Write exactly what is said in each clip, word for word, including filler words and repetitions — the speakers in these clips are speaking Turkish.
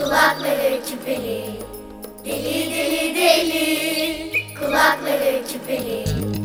kulakları küpeli. Deli deli deli, kulakları küpeli.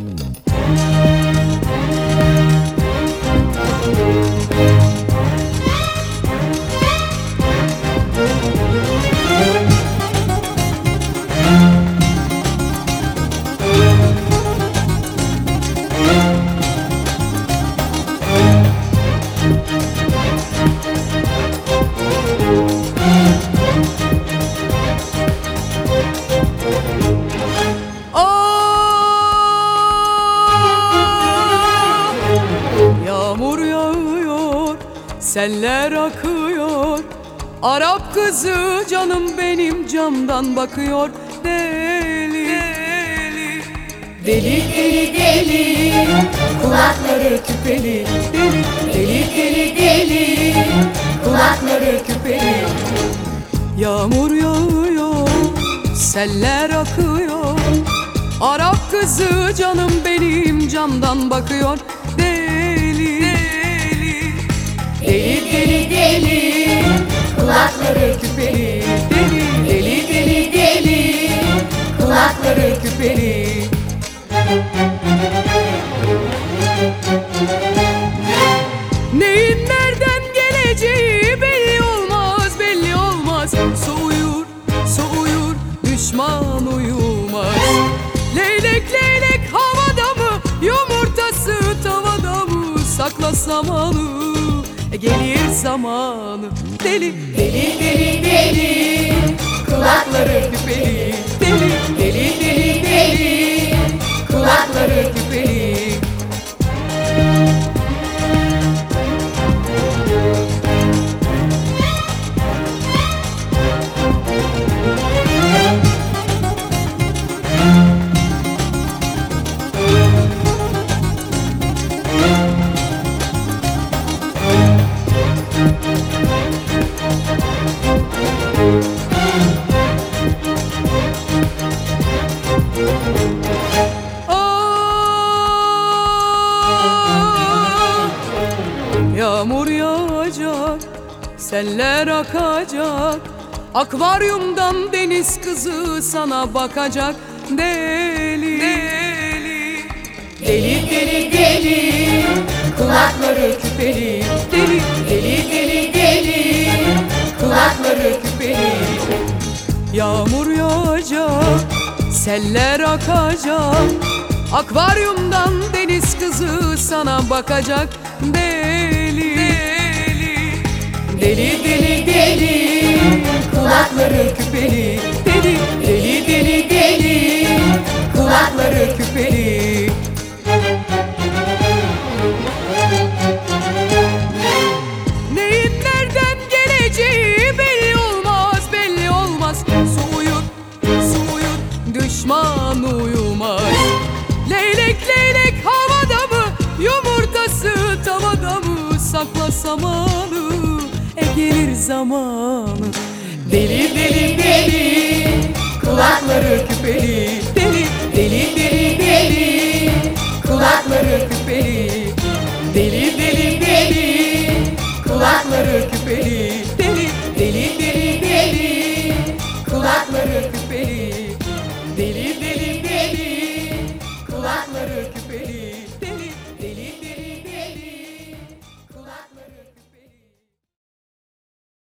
Yağmur yağıyor, seller akıyor. Arap kızı canım benim camdan bakıyor. Deli, deli, Deli deli deli, kulakları küpeli. deli, Deli deli deli, kulakları küpeli. Yağmur yağıyor, seller akıyor. Arap kızı canım benim camdan bakıyor. Deli, deli, Deli deli deli, kulakları küpeli. deli, Deli deli deli, kulakları küpeli. neyin nereden geleceği belli olmaz, belli olmaz. Soğuyur, soğuyur, düşman uyumaz. Leylek leylek havada mı, yumurtası tavada mı? Sakla zamanı, e gelir zamanı. Deli, Deli deli deli, kulakları küpeli. deli, Deli deli deli, kulakları küpeli. ah, yağmur yağacak, seller akacak. Akvaryumdan deniz kızı sana bakacak. Deli, deli, Deli deli deli, kulakları küpeli. deli, Deli deli deli, kulakları küpeli. yağmur yağacak, seller akacak. Akvaryumdan deniz kızı sana bakacak. Deli, deli, Deli deli deli, kulakları küpeli. deli, Deli deli deli, kulakları küpeli. neyin nereden geleceği belli olmaz, belli olmaz. Soğuyur, soğuyur, düşman uyumaz. Leylek leylek havada mı, yumurtası tavada mı? Sakla zamanı, e gelir zamanı. Deli deli deli, kulakları küpeli. Deli, Deli deli deli, kulakları küpeli. Deli deli deli, kulakları küpeli.